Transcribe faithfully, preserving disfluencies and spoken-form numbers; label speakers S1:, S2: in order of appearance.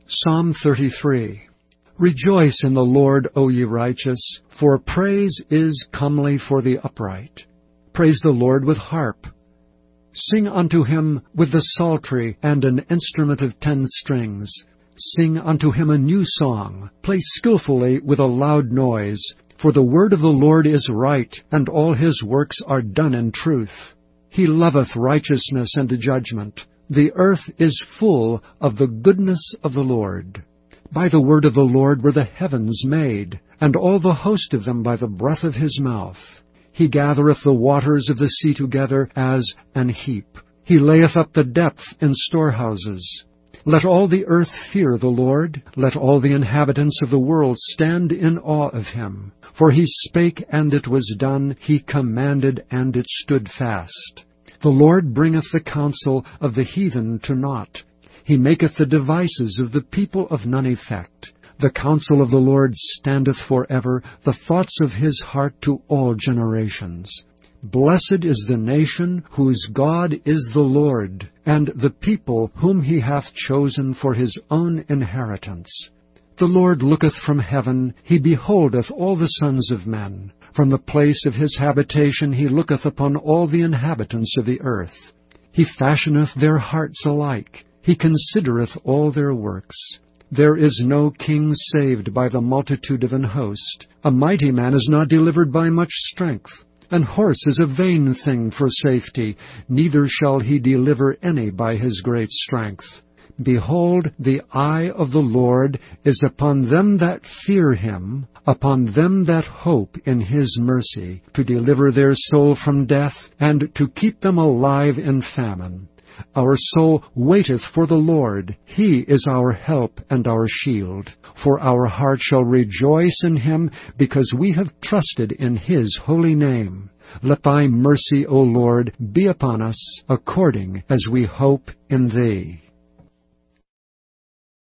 S1: Psalm thirty-three. Rejoice in the Lord, O ye righteous, for praise is comely for the upright. Praise the Lord with harp. Sing unto him with the psaltery and an instrument of ten strings. Sing unto him a new song. Play skillfully with a loud noise. For the word of the Lord is right, and all his works are done in truth. He loveth righteousness and judgment. The earth is full of the goodness of the Lord. By the word of the Lord were the heavens made, and all the host of them by the breath of his mouth. He gathereth the waters of the sea together as an heap. He layeth up the depth in storehouses. Let all the earth fear the Lord. Let all the inhabitants of the world stand in awe of him. For he spake, and it was done. He commanded, and it stood fast. The Lord bringeth the counsel of the heathen to naught. He maketh the devices of the people of none effect. The counsel of the Lord standeth forever, the thoughts of his heart to all generations. Blessed is the nation whose God is the Lord, and the people whom he hath chosen for his own inheritance. The Lord looketh from heaven, he beholdeth all the sons of men. From the place of his habitation he looketh upon all the inhabitants of the earth. He fashioneth their hearts alike. He considereth all their works. There is no king saved by the multitude of an host. A mighty man is not delivered by much strength. An horse is a vain thing for safety, neither shall he deliver any by his great strength. Behold, the eye of the Lord is upon them that fear him, upon them that hope in his mercy, to deliver their soul from death, and to keep them alive in famine. Our soul waiteth for the Lord. He is our help and our shield. For our heart shall rejoice in him, because we have trusted in his holy name. Let thy mercy, O Lord, be upon us, according as we hope in thee.